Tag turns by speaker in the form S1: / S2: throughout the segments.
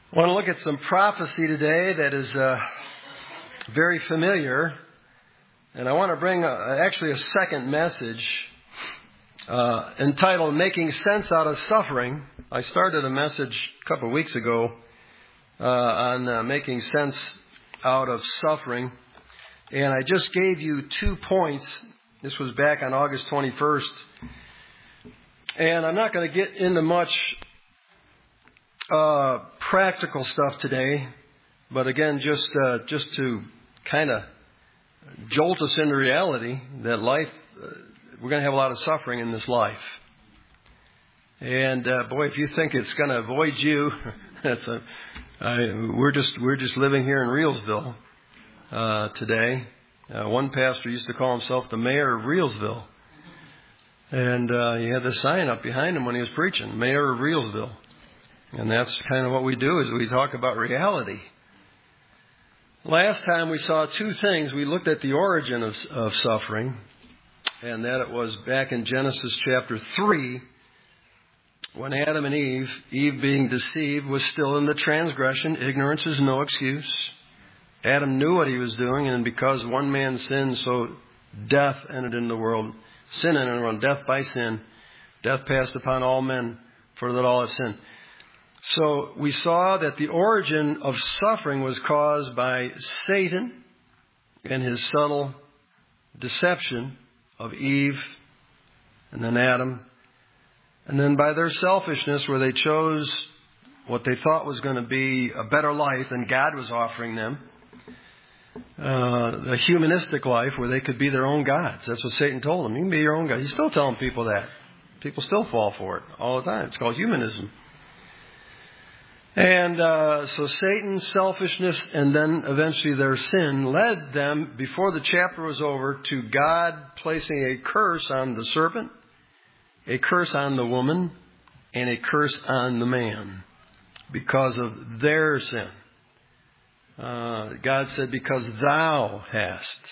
S1: I want to look at some prophecy today that is very familiar. And I want to bring actually a second message entitled Making Sense Out of Suffering. I started a message a couple of weeks ago on making sense out of suffering. And I just gave you 2 points. This was back on August 21st. And I'm not going to get into much practical stuff today, but again, just to kind of jolt us into reality that life, we're going to have a lot of suffering in this life. And boy, if you think it's going to avoid you, we're just living here in Reelsville today. One pastor used to call himself the mayor of Reelsville, and he had the sign up behind him when he was preaching, Mayor of Reelsville. And that's kind of what we do, is we talk about reality. Last time we saw 2 things. We looked at the origin of suffering, and that it was back in Genesis chapter 3, when Adam and Eve being deceived, was still in the transgression. Ignorance is no excuse. Adam knew what he was doing, and because one man sinned, so death entered into the world. Sin entered into the world, death by sin. Death passed upon all men, for that all have sinned. So we saw that the origin of suffering was caused by Satan and his subtle deception of Eve and then Adam. And then by their selfishness, where they chose what they thought was going to be a better life than God was offering them. The humanistic life where they could be their own gods. That's what Satan told them. You can be your own God. He's still telling people that. People still fall for it all the time. It's called humanism. And so Satan's selfishness and then eventually their sin led them, before the chapter was over, to God placing a curse on the serpent, a curse on the woman, and a curse on the man because of their sin. God said, because thou hast.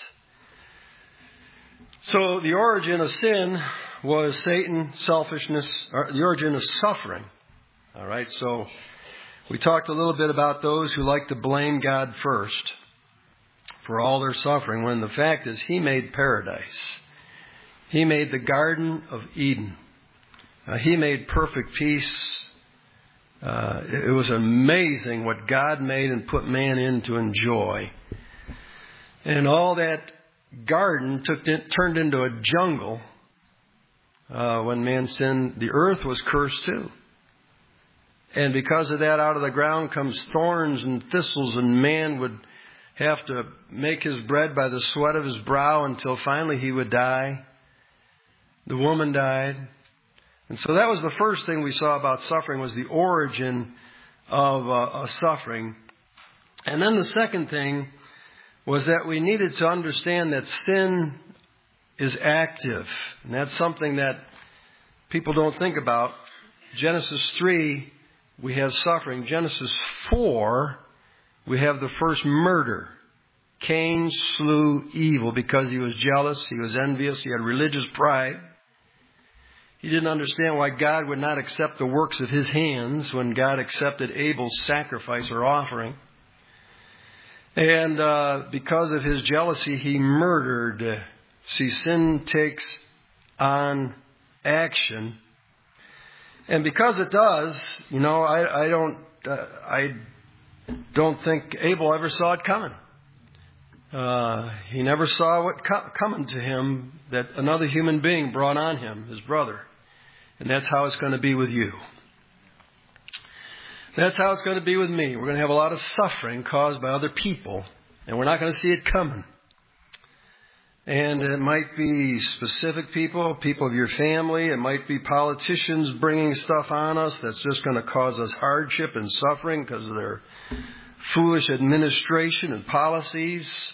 S1: So the origin of sin was Satan, selfishness, or the origin of suffering. All right, so we talked a little bit about those who like to blame God first for all their suffering, when the fact is He made paradise. He made the Garden of Eden. He made perfect peace. It was amazing what God made and put man in to enjoy. And all that garden turned into a jungle when man sinned. The earth was cursed too. And because of that, out of the ground comes thorns and thistles, and man would have to make his bread by the sweat of his brow until finally he would die. The woman died. And so that was the first thing we saw about suffering, was the origin of suffering. And then the second thing was that we needed to understand that sin is active. And that's something that people don't think about. Genesis 3, we have suffering. Genesis 4, we have the first murder. Cain slew Abel because he was jealous, he was envious, he had religious pride. He didn't understand why God would not accept the works of his hands when God accepted Abel's sacrifice or offering. And because of his jealousy, he murdered. See, sin takes on action. And because it does, I don't think Abel ever saw it coming. He never saw what coming to him that another human being brought on him, his brother. And that's how it's going to be with you. That's how it's going to be with me. We're going to have a lot of suffering caused by other people, and we're not going to see it coming. And it might be specific people of your family. It might be politicians bringing stuff on us that's just going to cause us hardship and suffering because of their foolish administration and policies.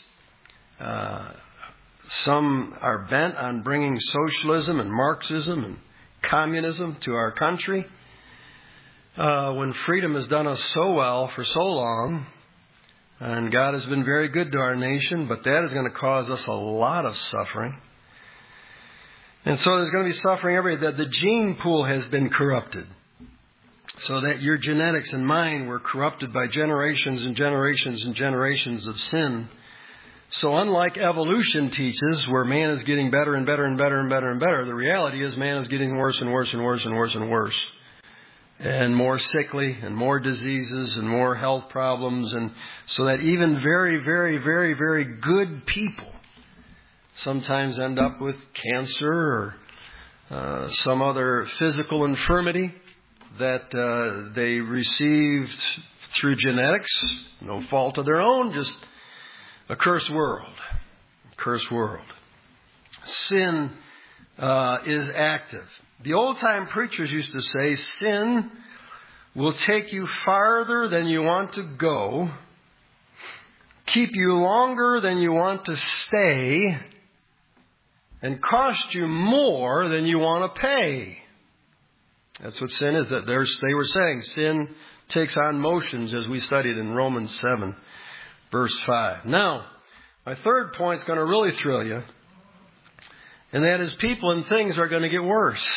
S1: Some are bent on bringing socialism and Marxism and communism to our country. When freedom has done us so well for so long, and God has been very good to our nation, but that is going to cause us a lot of suffering. And so there's going to be suffering everywhere. The gene pool has been corrupted. so that your genetics and mine were corrupted by generations and generations and generations of sin. So unlike evolution teaches, where man is getting better and better and better and better and better, the reality is man is getting worse and worse and worse and worse and worse. And more sickly and more diseases and more health problems. And so that even very, very, very, very good people sometimes end up with cancer or some other physical infirmity that they received through genetics, no fault of their own, just a cursed world. Cursed world. Sin is active. The old-time preachers used to say, sin will take you farther than you want to go, keep you longer than you want to stay, and cost you more than you want to pay. That's what sin is. That they were saying sin takes on motions, as we studied in Romans 7, verse 5. Now, my third point is going to really thrill you. And that is people and things are going to get worse.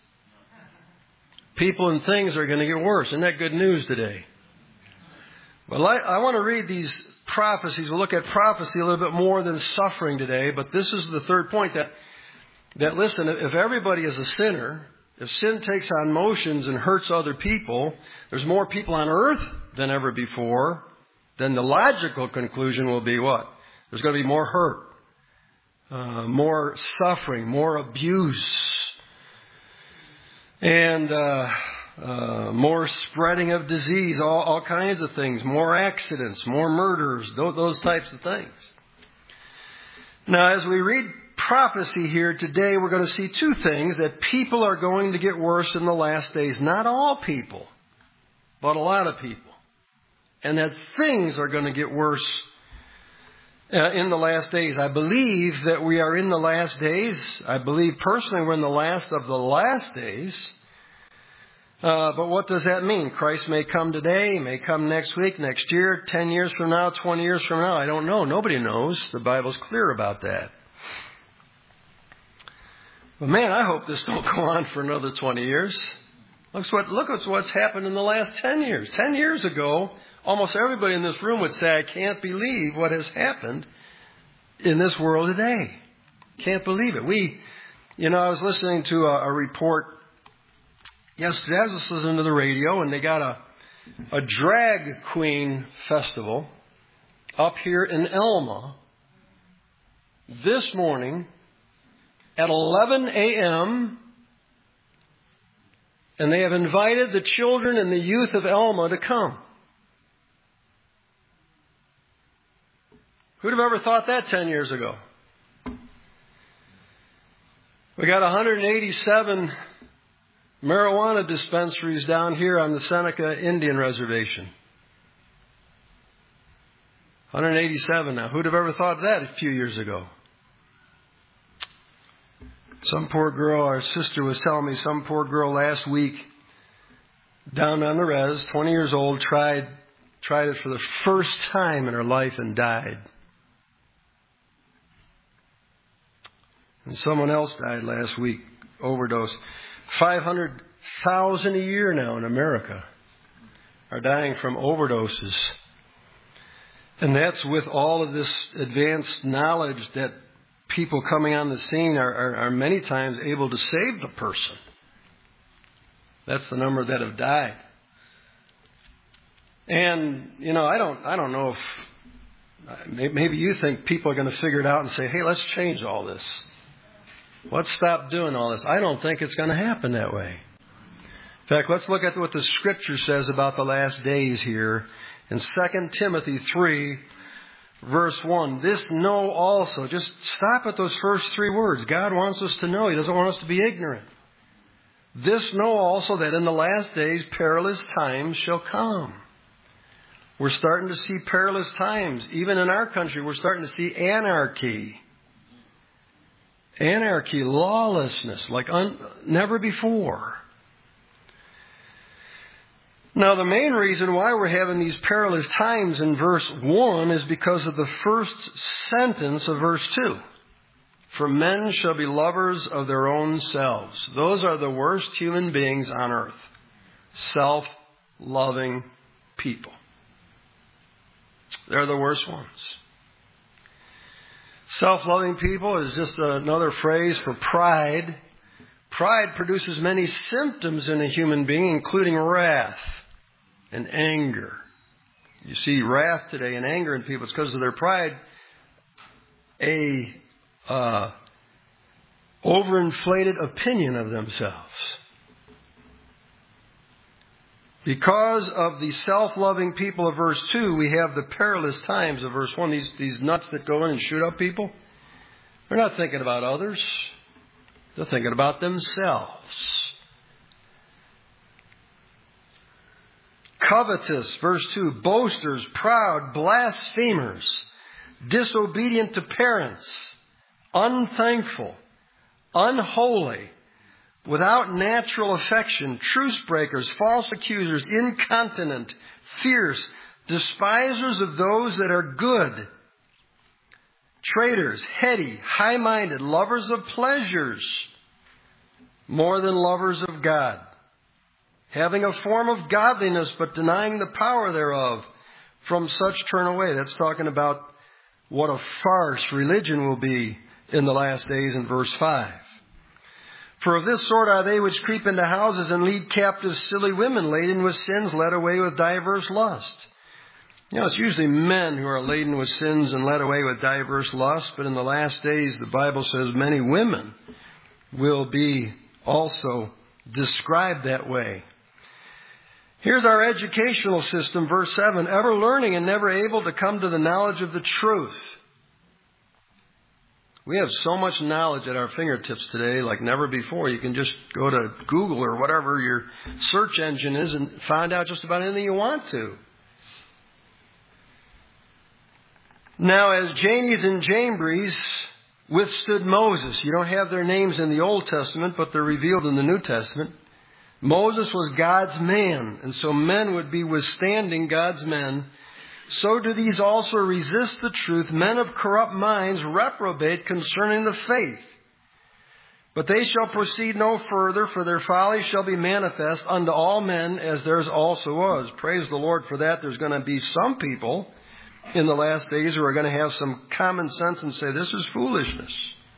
S1: People and things are going to get worse. Isn't that good news today? Well, I want to read these prophecies. We'll look at prophecy a little bit more than suffering today. But this is the third point that listen, if everybody is a sinner, if sin takes on motions and hurts other people, there's more people on earth than ever before, then the logical conclusion will be what? There's going to be more hurt. More suffering, more abuse, and more spreading of disease, all kinds of things, more accidents, more murders, those types of things. Now, as we read prophecy here today, we're going to see two things: that people are going to get worse in the last days. Not all people, but a lot of people. And that things are going to get worse in the last days. I believe that we are in the last days. I believe personally we're in the last of the last days. But what does that mean? Christ may come today, may come next week, next year, 10 years from now, 20 years from now. I don't know. Nobody knows. The Bible's clear about that. But man, I hope this don't go on for another 20 years. Look at what's happened in the last 10 years. 10 years ago, almost everybody in this room would say, I can't believe what has happened in this world today. Can't believe it. I was listening to a report yesterday. I was just listening to the radio, and they got a drag queen festival up here in Elma this morning at 11 a.m., and they have invited the children and the youth of Elma to come. Who'd have ever thought that 10 years ago? We got 187 marijuana dispensaries down here on the Seneca Indian Reservation. 187 now. Who'd have ever thought that a few years ago? Some poor girl, our sister was telling me, some poor girl last week down on the res, 20 years old, tried it for the first time in her life and died. And someone else died last week, overdose. 500,000 a year now in America are dying from overdoses. And that's with all of this advanced knowledge that people coming on the scene are many times able to save the person. That's the number that have died. And, I don't know if maybe you think people are going to figure it out and say, hey, let's change all this. Let's stop doing all this. I don't think it's going to happen that way. In fact, let's look at what the Scripture says about the last days here in 2 Timothy 3, verse 1. This know also. Just stop at those first three words. God wants us to know. He doesn't want us to be ignorant. This know also that in the last days perilous times shall come. We're starting to see perilous times. Even in our country, we're starting to see anarchy. Anarchy, lawlessness, like never before. Now, the main reason why we're having these perilous times in verse 1 is because of the first sentence of verse 2. For men shall be lovers of their own selves. Those are the worst human beings on earth. self-loving people. They're the worst ones. Self-loving people is just another phrase for pride. Pride produces many symptoms in a human being, including wrath and anger. You see wrath today and anger in people. It's because of their pride. Overinflated opinion of themselves. Because of the self-loving people of verse 2, we have the perilous times of verse 1. These nuts that go in and shoot up people. They're not thinking about others. They're thinking about themselves. Covetous, verse 2. Boasters, proud, blasphemers, disobedient to parents, unthankful, unholy, without natural affection, truce breakers, false accusers, incontinent, fierce, despisers of those that are good, traitors, heady, high-minded, lovers of pleasures more than lovers of God, having a form of godliness but denying the power thereof. From such turn away. That's talking about what a farce religion will be in the last days in verse 5. For of this sort are they which creep into houses and lead captive silly women, laden with sins, led away with diverse lusts. You know, it's usually men who are laden with sins and led away with diverse lusts, but in the last days, the Bible says many women will be also described that way. Here's our educational system, verse 7. Ever learning and never able to come to the knowledge of the truth. We have so much knowledge at our fingertips today like never before. You can just go to Google or whatever your search engine is and find out just about anything you want to. Now, as Jannes and Jambres withstood Moses, you don't have their names in the Old Testament, but they're revealed in the New Testament. Moses was God's man, and so men would be withstanding God's men. So do these also resist the truth. Men of corrupt minds reprobate concerning the faith. But they shall proceed no further, for their folly shall be manifest unto all men, as theirs also was. Praise the Lord for that. There's going to be some people in the last days who are going to have some common sense and say, this is foolishness.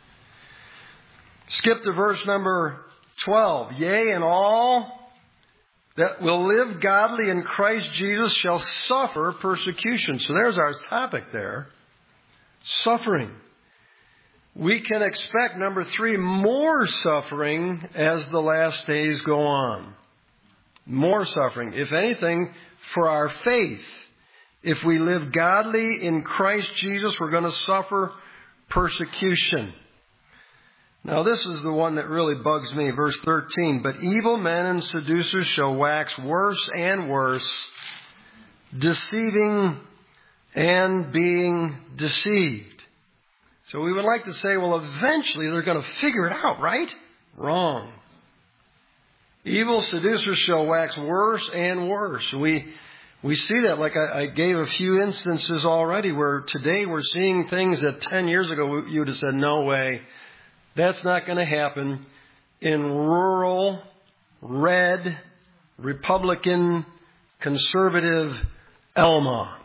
S1: Skip to verse number 12. Yea, and all that will live godly in Christ Jesus shall suffer persecution. So there's our topic there. Suffering. We can expect, number 3, more suffering as the last days go on. More suffering. If anything, for our faith. If we live godly in Christ Jesus, we're going to suffer persecution. Now this is the one that really bugs me. Verse 13. But evil men and seducers shall wax worse and worse, deceiving and being deceived. So we would like to say, well, eventually they're going to figure it out, right? Wrong. Evil seducers shall wax worse and worse. We see that, like I gave a few instances already, where today we're seeing things that 10 years ago you would have said, no way. That's not going to happen in rural, red, Republican, conservative Elma.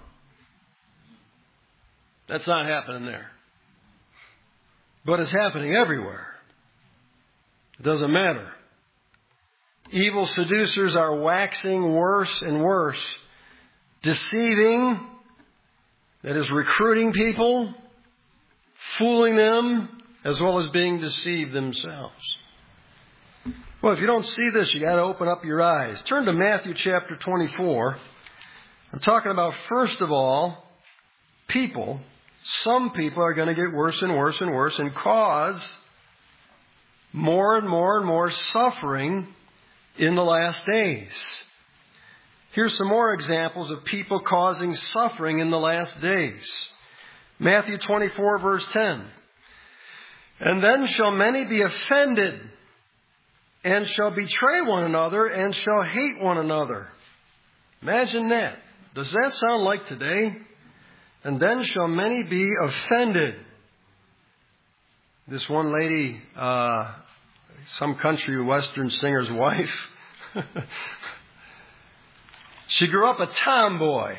S1: That's not happening there. But it's happening everywhere. It doesn't matter. Evil seducers are waxing worse and worse, deceiving, that is recruiting people, fooling them, as well as being deceived themselves. Well, if you don't see this, you got to open up your eyes. Turn to Matthew chapter 24. I'm talking about, first of all, people. Some people are going to get worse and worse and worse and cause more and more and more suffering in the last days. Here's some more examples of people causing suffering in the last days. Matthew 24, verse 10. And then shall many be offended, and shall betray one another, and shall hate one another. Imagine that. Does that sound like today? And then shall many be offended. This one lady, some country western singer's wife, She grew up a tomboy.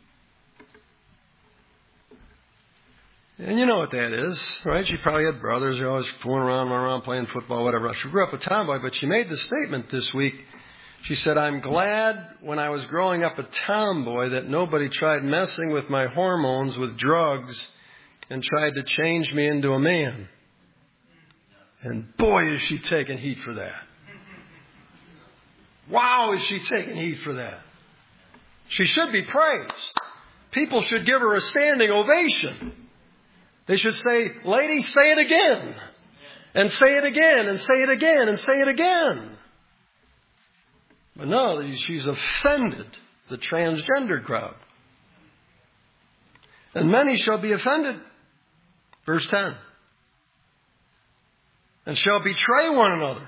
S1: And you know what that is, right? She probably had brothers who always fooling around, running around, playing football, whatever. She grew up a tomboy, but she made the statement this week. She said, I'm glad when I was growing up a tomboy that nobody tried messing with my hormones with drugs and tried to change me into a man. And boy, is she taking heat for that. Wow, is she taking heat for that. She should be praised. People should give her a standing ovation. They should say, lady, say it again. And say it again, and say it again, and say it again. But no, she's offended the transgender crowd. And many shall be offended. Verse 10. And shall betray one another.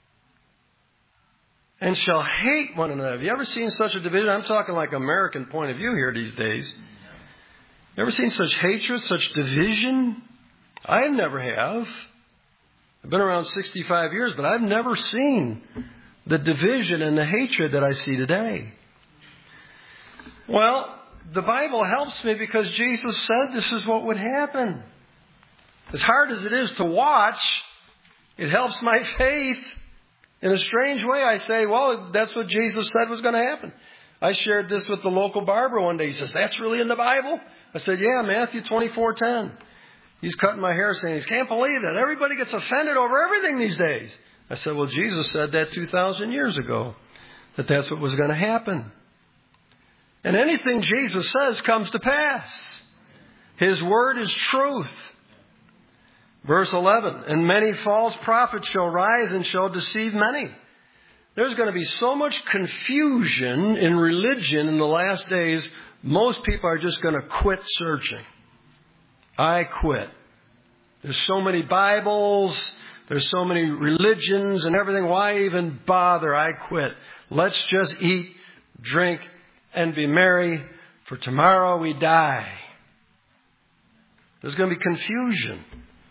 S1: And shall hate one another. Have you ever seen such a division? I'm talking like American point of view here these days. You ever seen such hatred, such division? I never have. I've been around 65 years, but I've never seen the division and the hatred that I see today. Well, the Bible helps me because Jesus said this is what would happen. As hard as it is to watch, it helps my faith. In a strange way, I say, well, that's what Jesus said was going to happen. I shared this with the local barber one day. He says, that's really in the Bible? I said, yeah, Matthew 24:10. He's cutting my hair saying, he can't believe that. Everybody gets offended over everything these days. I said, well, Jesus said that 2,000 years ago, that that's what was going to happen. And anything Jesus says comes to pass. His word is truth. Verse 11, and many false prophets shall rise and shall deceive many. There's going to be so much confusion in religion in the last days, most people are just going to quit searching. I quit. There's so many Bibles, there's so many religions and everything. Why even bother? I quit. Let's just eat, drink, and be merry, for tomorrow we die. There's going to be confusion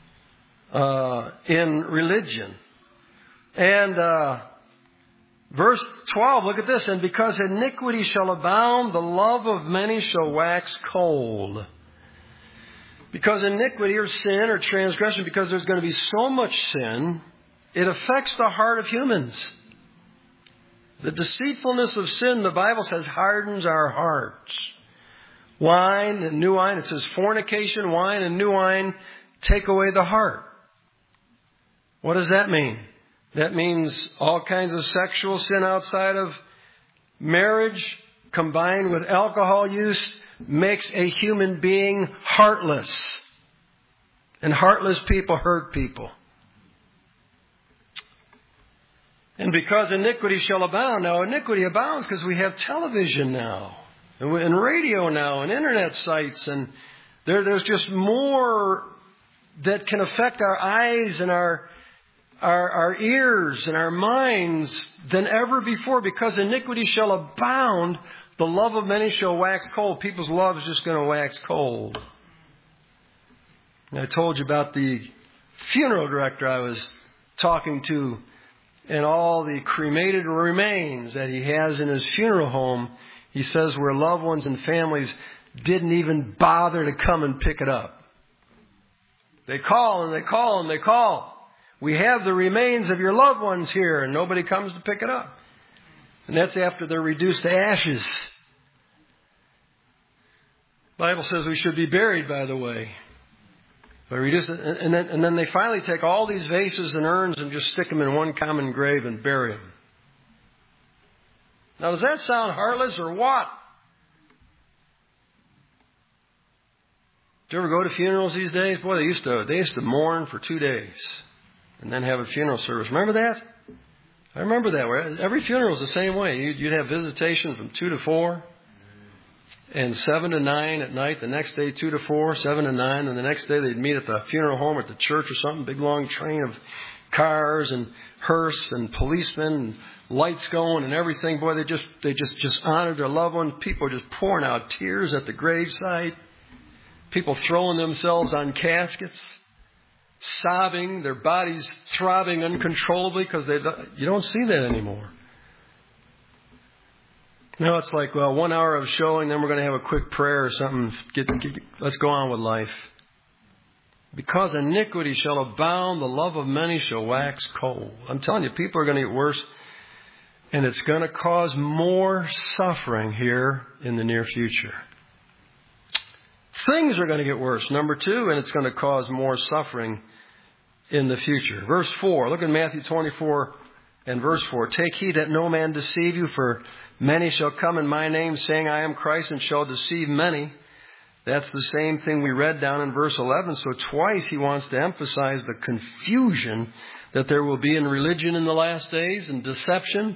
S1: in religion. And verse 12, look at this. And because iniquity shall abound, the love of many shall wax cold. Because iniquity or sin or transgression, because there's going to be so much sin, it affects the heart of humans. The deceitfulness of sin, the Bible says, hardens our hearts. Wine and new wine, it says fornication, wine and new wine take away the heart. What does that mean? That means all kinds of sexual sin outside of marriage combined with alcohol use makes a human being heartless. And heartless people hurt people. And because iniquity shall abound. Now iniquity abounds because we have television now. And radio now. And internet sites. And there's just more that can affect our eyes and our ears and our minds than ever before. Because iniquity shall abound, the love of many shall wax cold. People's love is just going to wax cold. And I told you about the funeral director I was talking to and all the cremated remains that he has in his funeral home. He says where loved ones and families didn't even bother to come and pick it up. They call and they call and they call. We have the remains of your loved ones here, and nobody comes to pick it up. And that's after they're reduced to ashes. The Bible says we should be buried, by the way. But reduce it, and then they finally take all these vases and urns and just stick them in one common grave and bury them. Now, does that sound heartless or what? Do you ever go to funerals these days? Boy, they used to mourn for 2 days and then have a funeral service. Remember that? I remember that. Every funeral is the same way. You'd have visitation from 2 to 4 and 7 to 9 at night. The next day, 2 to 4, 7 to 9. And the next day, they'd meet at the funeral home or at the church or something. Big, long train of cars and hearse and policemen and lights going and everything. Boy, they just honored their loved one. People just pouring out tears at the gravesite. People throwing themselves on caskets, sobbing, their bodies throbbing uncontrollably because you don't see that anymore. No, it's like, well, 1 hour of showing, then we're going to have a quick prayer or something. Let's go on with life. Because iniquity shall abound, the love of many shall wax cold. I'm telling you, people are going to get worse. And it's going to cause more suffering here in the near future. Things are going to get worse. Number 2, and it's going to cause more suffering in the future. Verse 4. Look at Matthew 24 and verse 4. Take heed that no man deceive you, for many shall come in my name, saying, I am Christ, and shall deceive many. That's the same thing we read down in verse 11. So twice he wants to emphasize the confusion that there will be in religion in the last days and deception.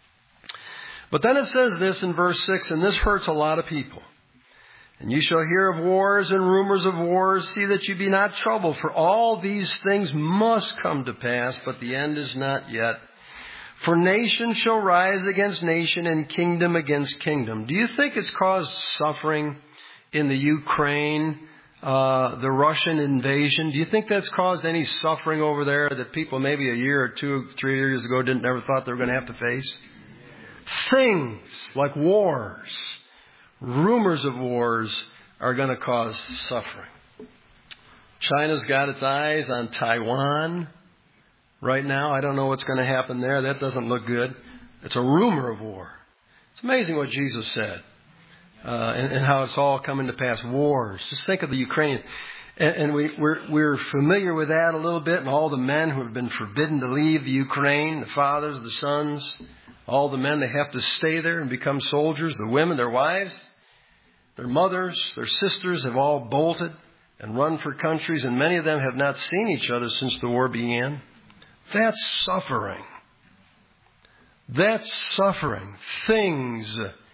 S1: But then it says this in verse 6, and this hurts a lot of people. And you shall hear of wars and rumors of wars. See that you be not troubled, for all these things must come to pass, but the end is not yet. For nation shall rise against nation and kingdom against kingdom. Do you think it's caused suffering in the Ukraine, the Russian invasion? Do you think that's caused any suffering over there that people maybe a year or 2, 3 years ago never thought they were going to have to face? Things like wars, rumors of wars are going to cause suffering. China's got its eyes on Taiwan right now. I don't know what's going to happen there. That doesn't look good. It's a rumor of war. It's amazing what Jesus said. And how it's all coming to pass. Wars. Just think of the Ukraine. And we're familiar with that a little bit. And all the men who have been forbidden to leave the Ukraine, the fathers, the sons, all the men, they have to stay there and become soldiers. The women, their wives, their mothers, their sisters have all bolted and run for countries. And many of them have not seen each other since the war began. That's suffering. That's suffering. Things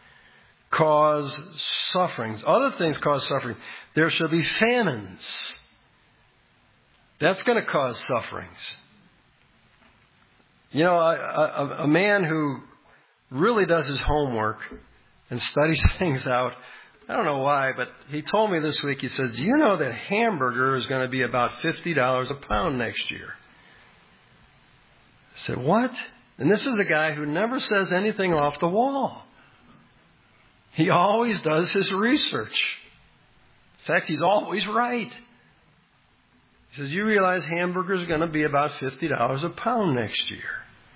S1: cause sufferings. Other things cause suffering. There shall be famines. That's going to cause sufferings. You know, a man who really does his homework and studies things out, I don't know why, but he told me this week, he says, do you know that hamburger is going to be about $50 a pound next year? I said, what? And this is a guy who never says anything off the wall. He always does his research. In fact, he's always right. He says, you realize hamburgers are going to be about $50 a pound next year.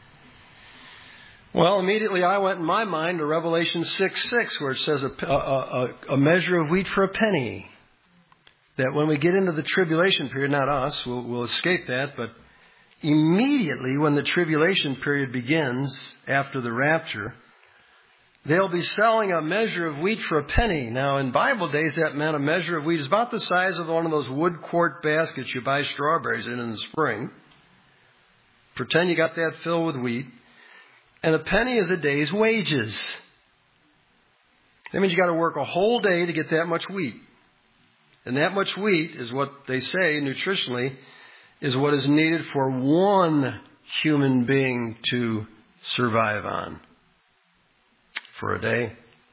S1: Well, immediately I went in my mind to Revelation 6:6, where it says a measure of wheat for a penny. That when we get into the tribulation period, not us, we'll escape that, but immediately when the tribulation period begins after the rapture, they'll be selling a measure of wheat for a penny. Now, in Bible days, that meant a measure of wheat is about the size of one of those wood quart baskets you buy strawberries in the spring. Pretend you got that filled with wheat. And a penny is a day's wages. That means you got to work a whole day to get that much wheat. And that much wheat is what they say nutritionally is what is needed for one human being to survive on for a day.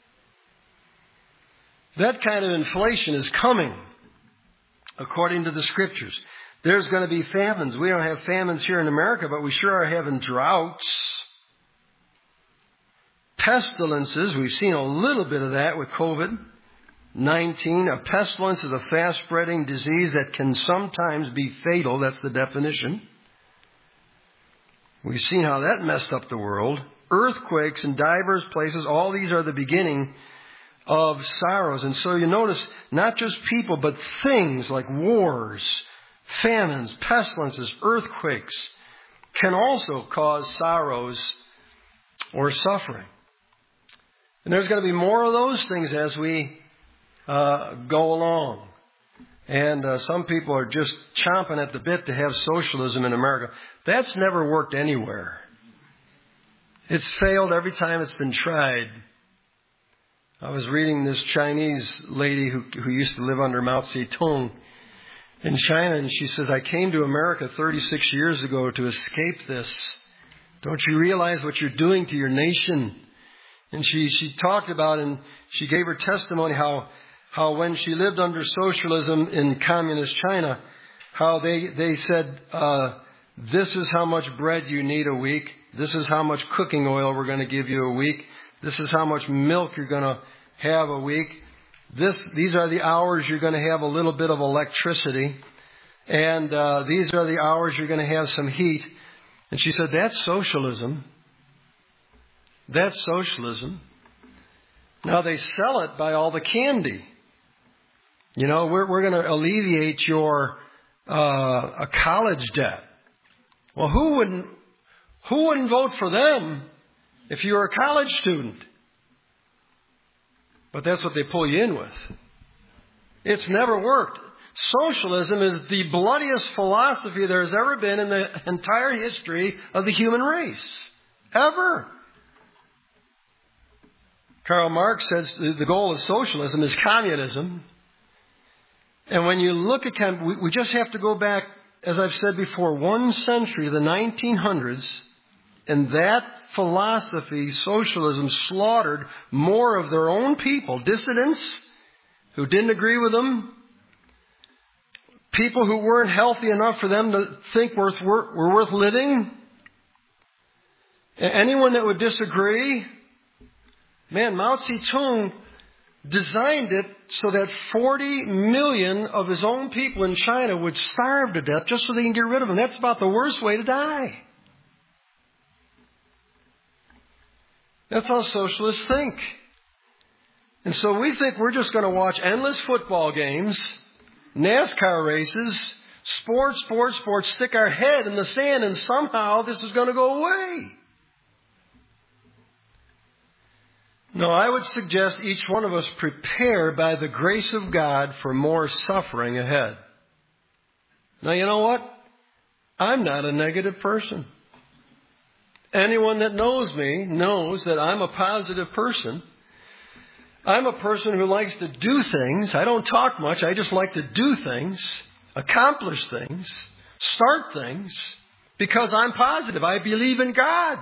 S1: That kind of inflation is coming, according to the Scriptures. There's going to be famines. We don't have famines here in America, but we sure are having droughts. Pestilences, we've seen a little bit of that with COVID-19. A pestilence is a fast-spreading disease that can sometimes be fatal. That's the definition. We've seen how that messed up the world. Earthquakes in diverse places, all these are the beginning of sorrows. And so you notice not just people, but things like wars, famines, pestilences, earthquakes can also cause sorrows or suffering. And there's going to be more of those things as we go along. And some people are just chomping at the bit to have socialism in America. That's never worked anywhere. It's failed every time it's been tried. I was reading this Chinese lady who used to live under Mao Zedong in China, and she says, I came to America 36 years ago to escape this. Don't you realize what you're doing to your nation? And she talked about, and she gave her testimony how when she lived under socialism in communist China, how they said, this is how much bread you need a week. This is how much cooking oil we're going to give you a week. This is how much milk you're going to have a week. These are the hours you're going to have a little bit of electricity. And these are the hours you're going to have some heat. And she said, that's socialism. That's socialism. Now they sell it by all the candy. You know, we're going to alleviate your a college debt. Well, who wouldn't vote for them if you were a college student? But that's what they pull you in with. It's never worked. Socialism is the bloodiest philosophy there has ever been in the entire history of the human race. Ever. Karl Marx says the goal of socialism is communism. And when you look at we just have to go back, as I've said before, 1 century, the 1900s, and that philosophy, socialism, slaughtered more of their own people, dissidents who didn't agree with them, people who weren't healthy enough for them to think were worth living, anyone that would disagree. Man, Mao Zedong designed it so that 40 million of his own people in China would starve to death just so they can get rid of them. That's about the worst way to die. That's how socialists think. And so we think we're just going to watch endless football games, NASCAR races, sports, stick our head in the sand, and somehow this is going to go away. No, I would suggest each one of us prepare by the grace of God for more suffering ahead. Now, you know what? I'm not a negative person. Anyone that knows me knows that I'm a positive person. I'm a person who likes to do things. I don't talk much. I just like to do things, accomplish things, start things, because I'm positive. I believe in God.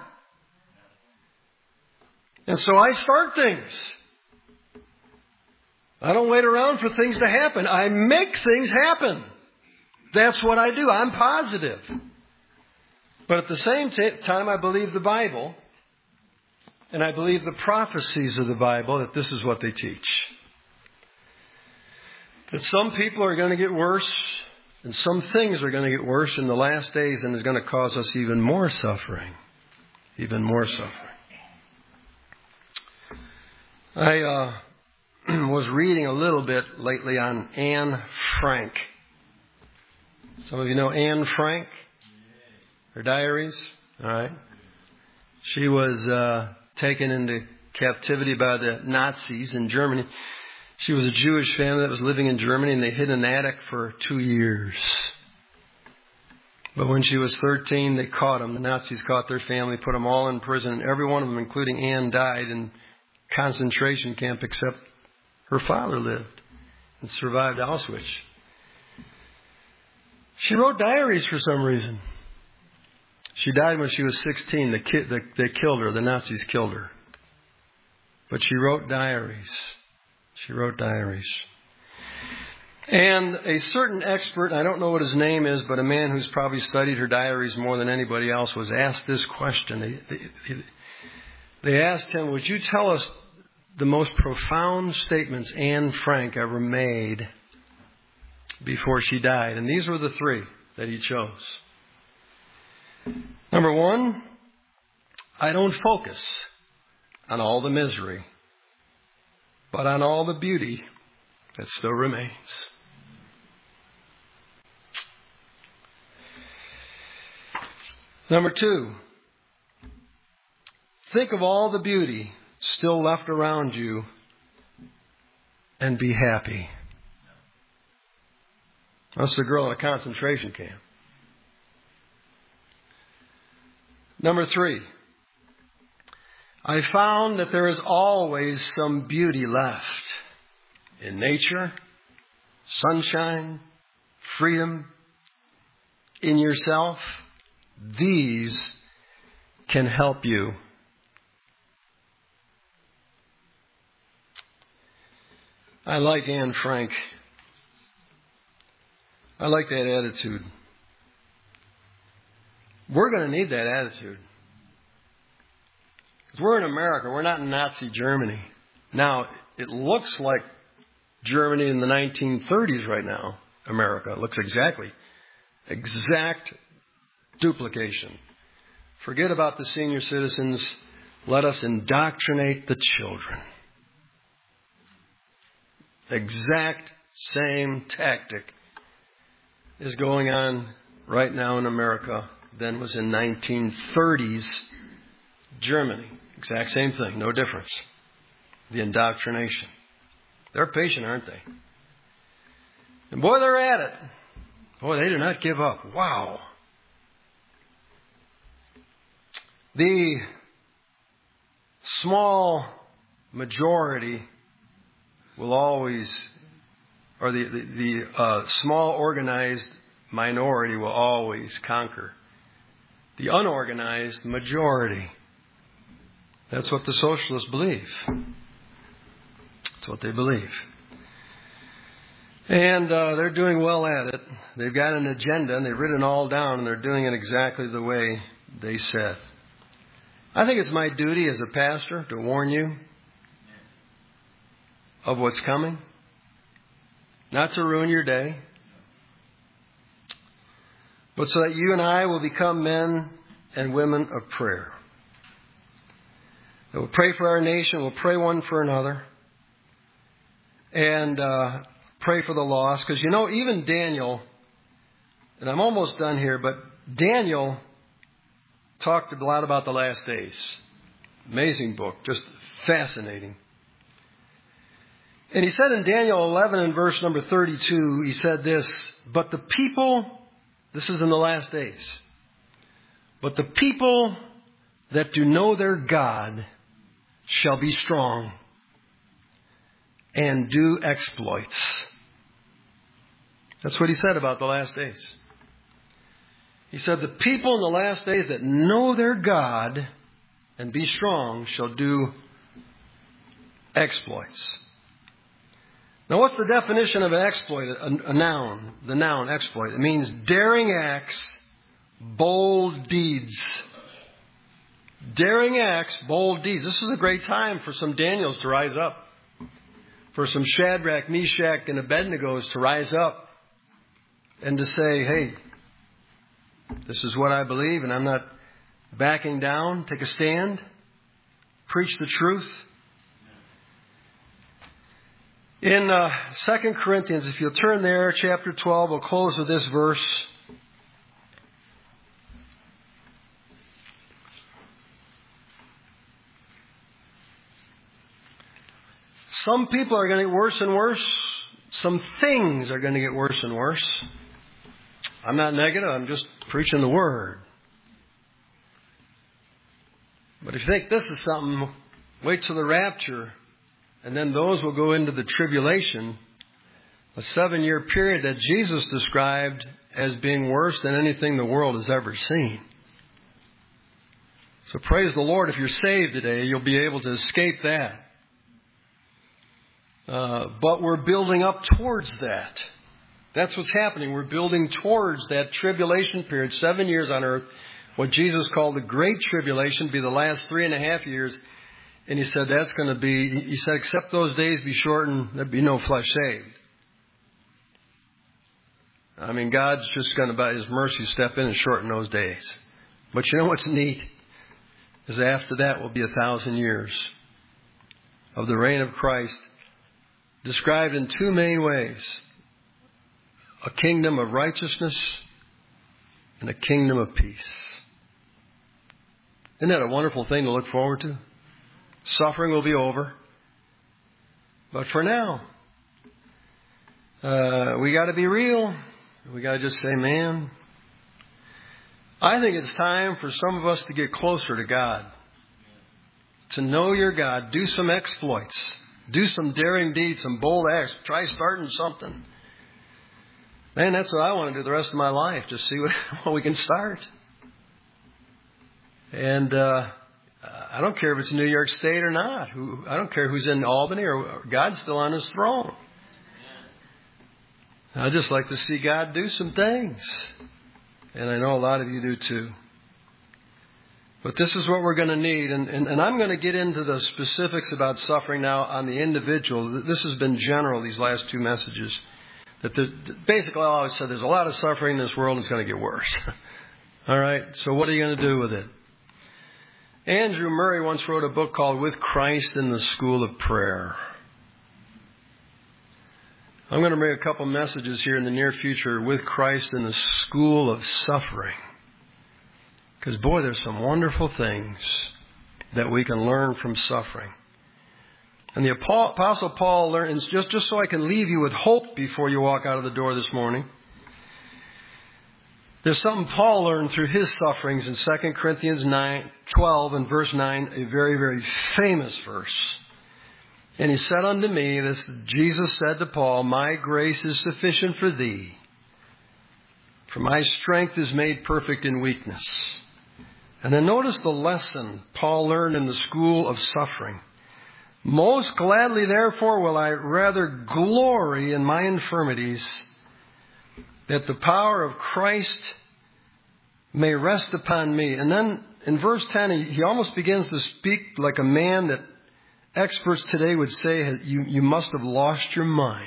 S1: And so I start things. I don't wait around for things to happen. I make things happen. That's what I do. I'm positive. But at the same time, I believe the Bible. And I believe the prophecies of the Bible, that this is what they teach. That some people are going to get worse. And some things are going to get worse in the last days. And it's going to cause us even more suffering. Even more suffering. I was reading a little bit lately on Anne Frank. Some of you know Anne Frank? Her diaries? All right. She was taken into captivity by the Nazis in Germany. She was a Jewish family that was living in Germany, and they hid in an attic for 2 years. But when she was 13, they caught them. The Nazis caught their family, put them all in prison, and every one of them, including Anne, died in concentration camp except her father lived and survived Auschwitz. She wrote diaries for some reason. She died when she was 16. They killed her. The Nazis killed her. But she wrote diaries. She wrote diaries. And a certain expert, I don't know what his name is, but a man who's probably studied her diaries more than anybody else, was asked this question. They asked him, would you tell us the most profound statements Anne Frank ever made before she died? And these were the 3 that he chose. Number 1, I don't focus on all the misery, but on all the beauty that still remains. Number 2, think of all the beauty still left around you and be happy. That's the girl in a concentration camp. Number 3, I found that there is always some beauty left in nature, sunshine, freedom, in yourself. These can help you. I like Anne Frank. I like that attitude. We're going to need that attitude. Because we're in America. We're not in Nazi Germany. Now, it looks like Germany in the 1930s right now, America. It looks exact duplication. Forget about the senior citizens. Let us indoctrinate the children. Exact same tactic is going on right now in America than was in 1930s Germany. Exact same thing, no difference. The indoctrination. They're patient, aren't they? And boy, they're at it. Boy, they do not give up. Wow. The small majority will always, or the small organized minority will always conquer the unorganized majority. That's what the socialists believe. That's what they believe. And they're doing well at it. They've got an agenda, and they've written it all down, and they're doing it exactly the way they said. I think it's my duty as a pastor to warn you of what's coming. Not to ruin your day, but so that you and I will become men and women of prayer. We'll pray for our nation. We'll pray one for another. And pray for the lost. Because, even Daniel, and I'm almost done here, but Daniel talked a lot about the last days. Amazing book. Just fascinating. And he said in Daniel 11 and verse number 32, he said this, but the people, this is in the last days, but the people that do know their God shall be strong and do exploits. That's what he said about the last days. He said, the people in the last days that know their God and be strong shall do exploits. Now, what's the definition of an exploit? A noun. The noun, exploit. It means daring acts, bold deeds. Daring acts, bold deeds. This is a great time for some Daniels to rise up. For some Shadrach, Meshach, and Abednegos to rise up. And to say, hey, this is what I believe, and I'm not backing down. Take a stand. Preach the truth. In 2 Corinthians, if you'll turn there, chapter 12, we'll close with this verse. Some people are going to get worse and worse. Some things are going to get worse and worse. I'm not negative. I'm just preaching the Word. But if you think this is something, wait till the rapture. And then those will go into the tribulation, a 7-year period that Jesus described as being worse than anything the world has ever seen. So praise the Lord. If you're saved today, you'll be able to escape that. But we're building up towards that. That's what's happening. We're building towards that tribulation period, 7 years on earth, what Jesus called the Great Tribulation, be the last 3.5 years. And he said that's going to be, he said, except those days be shortened, there'd be no flesh saved. I mean, God's just going to, by His mercy, step in and shorten those days. But you know what's neat? Is after that will be 1,000 years of the reign of Christ, described in two main ways. A kingdom of righteousness and a kingdom of peace. Isn't that a wonderful thing to look forward to? Suffering will be over. But for now, we got to be real. We got to just say, man, I think it's time for some of us to get closer to God. To know your God. Do some exploits. Do some daring deeds, some bold acts. Try starting something. Man, that's what I want to do the rest of my life. Just see what we can start. And I don't care if it's New York State or not. I don't care who's in Albany or God's still on His throne. I just like to see God do some things. And I know a lot of you do too. But this is what we're going to need. And I'm going to get into the specifics about suffering now on the individual. This has been general, these last two messages. Basically, I always said there's a lot of suffering in this world and it's going to get worse. All right? So what are you going to do with it? Andrew Murray once wrote a book called With Christ in the School of Prayer. I'm going to bring a couple messages here in the near future with Christ in the School of Suffering. Because, boy, there's some wonderful things that we can learn from suffering. And the Apostle Paul learned, just so I can leave you with hope before you walk out of the door this morning, there's something Paul learned through his sufferings in 2 Corinthians 12 and verse 9, a very, very famous verse. And he said unto me, Jesus said to Paul, my grace is sufficient for thee, for my strength is made perfect in weakness. And then notice the lesson Paul learned in the school of suffering. Most gladly, therefore, will I rather glory in my infirmities, that the power of Christ may rest upon me. And then in verse 10, he almost begins to speak like a man that experts today would say, you must have lost your mind.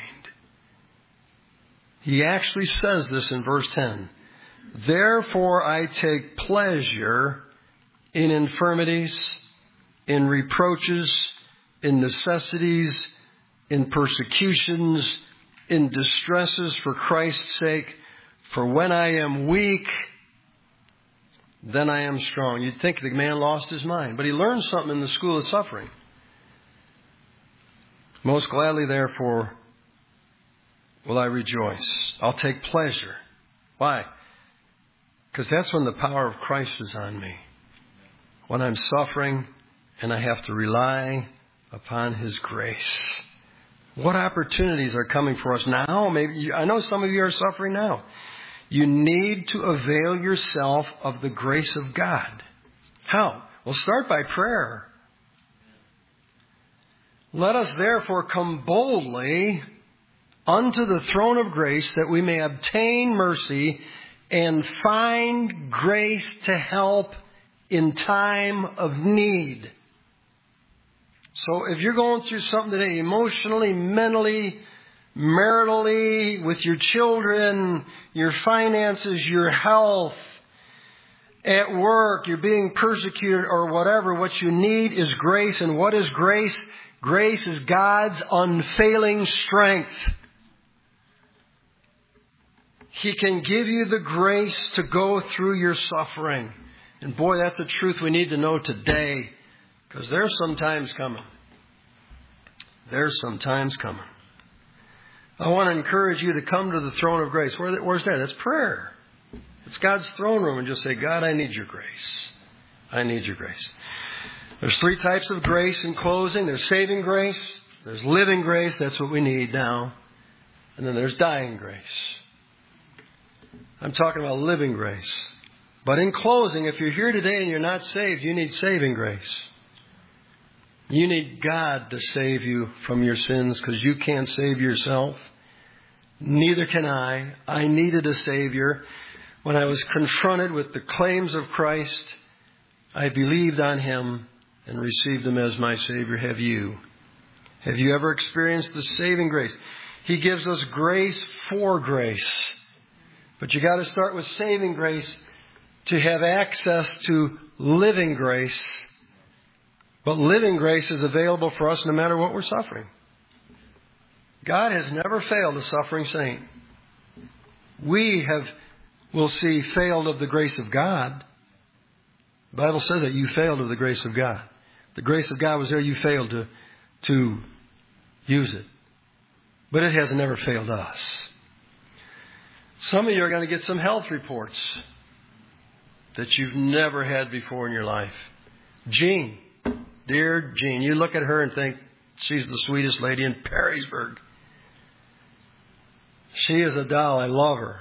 S1: He actually says this in verse 10. Therefore I take pleasure in infirmities, in reproaches, in necessities, in persecutions, in distresses for Christ's sake. For when I am weak, then I am strong. You'd think the man lost his mind, but he learned something in the school of suffering. Most gladly, therefore, will I rejoice. I'll take pleasure. Why? Because that's when the power of Christ is on me. When I'm suffering and I have to rely upon His grace. What opportunities are coming for us now? Maybe I know some of you are suffering now. You need to avail yourself of the grace of God. How? Well, start by prayer. Let us therefore come boldly unto the throne of grace that we may obtain mercy and find grace to help in time of need. So if you're going through something today, emotionally, mentally, maritally, with your children, your finances, your health, at work, you're being persecuted or whatever, what you need is grace. And what is grace? Grace is God's unfailing strength. He can give you the grace to go through your suffering. And boy, that's a truth we need to know today. Because there's some times coming. There's some times coming. I want to encourage you to come to the throne of grace. Where's that? That's prayer. It's God's throne room. And just say, God, I need your grace. I need your grace. There's three types of grace in closing. There's saving grace. There's living grace. That's what we need now. And then there's dying grace. I'm talking about living grace. But in closing, if you're here today and you're not saved, you need saving grace. You need God to save you from your sins because you can't save yourself. Neither can I. I needed a Savior. When I was confronted with the claims of Christ, I believed on Him and received Him as my Savior. Have you? Have you ever experienced the saving grace? He gives us grace for grace. But you got to start with saving grace to have access to living grace. But living grace is available for us no matter what we're suffering. God has never failed a suffering saint. We'll see, failed of the grace of God. The Bible says that you failed of the grace of God. The grace of God was there. You failed to use it. But it has never failed us. Some of you are going to get some health reports that you've never had before in your life. Jean, dear Jean, you look at her and think she's the sweetest lady in Perrysburg. She is a doll. I love her.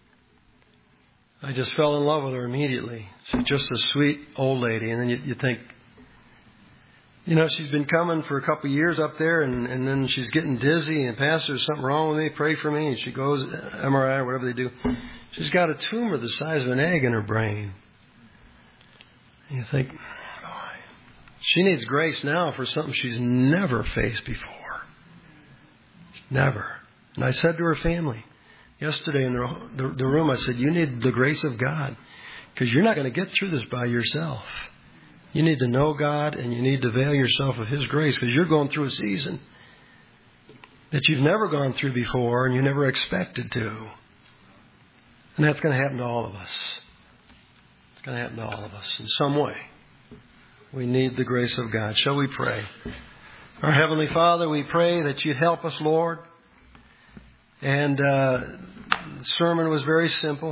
S1: I just fell in love with her immediately. She's just a sweet old lady. And then you think, she's been coming for a couple of years up there, and then she's getting dizzy, and Pastor, there's something wrong with me, pray for me. And she goes, MRI or whatever they do. She's got a tumor the size of an egg in her brain. You think, she needs grace now for something she's never faced before. Never. And I said to her family yesterday in the room, I said, you need the grace of God, because you're not going to get through this by yourself. You need to know God, and you need to avail yourself of His grace, because you're going through a season that you've never gone through before and you never expected to. And that's going to happen to all of us. It's going to happen to all of us in some way. We need the grace of God. Shall we pray? Our Heavenly Father, we pray that You'd help us, Lord. And the sermon was very simple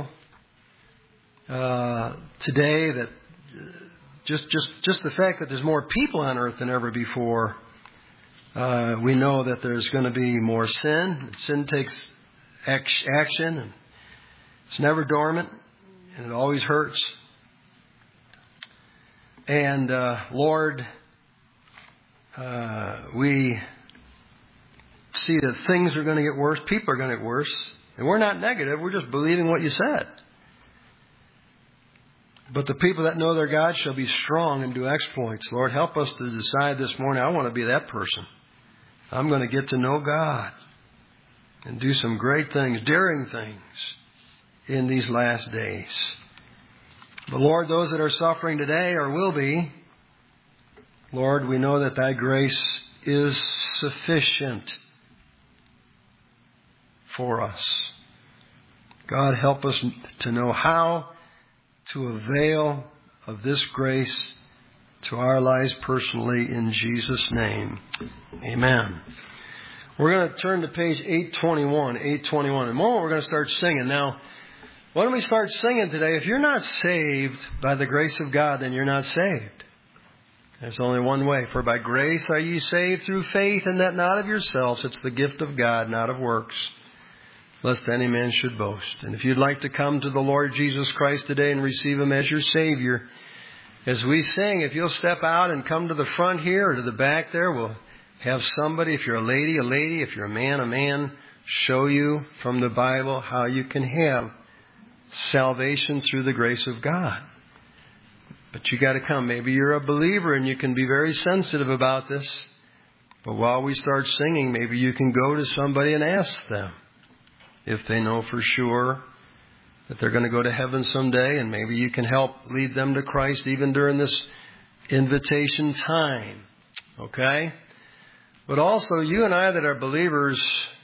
S1: today. That just the fact that there's more people on earth than ever before. We know that there's going to be more sin. Sin takes action, and it's never dormant, and it always hurts. And Lord, we see that things are going to get worse. People are going to get worse. And we're not negative. We're just believing what You said. But the people that know their God shall be strong and do exploits. Lord, help us to decide this morning, I want to be that person. I'm going to get to know God and do some great things, daring things in these last days. But Lord, those that are suffering today or will be, Lord, we know that Thy grace is sufficient for us. God, help us to know how to avail of this grace to our lives personally, in Jesus' name. Amen. We're going to turn to page 821. In a moment we're going to start singing. Now, why don't we start singing today? If you're not saved by the grace of God, then you're not saved. There's only one way. For by grace are ye saved through faith, and that not of yourselves. It's the gift of God, not of works, lest any man should boast. And if you'd like to come to the Lord Jesus Christ today and receive Him as your Savior, as we sing, if you'll step out and come to the front here or to the back there, we'll have somebody, if you're a lady, if you're a man, show you from the Bible how you can have salvation through the grace of God. But you got to come. Maybe you're a believer and you can be very sensitive about this. But while we start singing, maybe you can go to somebody and ask them if they know for sure that they're going to go to heaven someday, and maybe you can help lead them to Christ even during this invitation time. Okay? But also, you and I that are believers,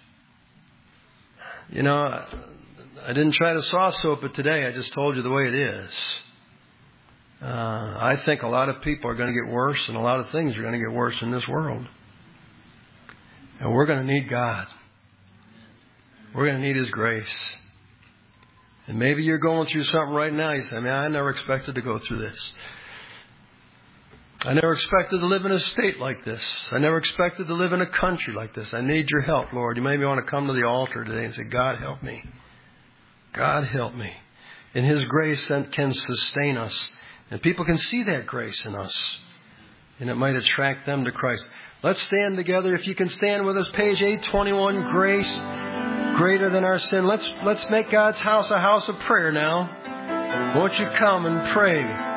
S1: I didn't try to soft soap it today. I just told you the way it is. I think a lot of people are going to get worse, and a lot of things are going to get worse in this world. And we're going to need God. We're going to need His grace. And maybe you're going through something right now. You say, man, I never expected to go through this. I never expected to live in a state like this. I never expected to live in a country like this. I need Your help, Lord. You maybe want to come to the altar today and say, God, help me. God, help me. And His grace can sustain us. And people can see that grace in us. And it might attract them to Christ. Let's stand together. If you can stand with us, page 821, grace greater than our sin. Let's make God's house a house of prayer now. Won't you come and pray?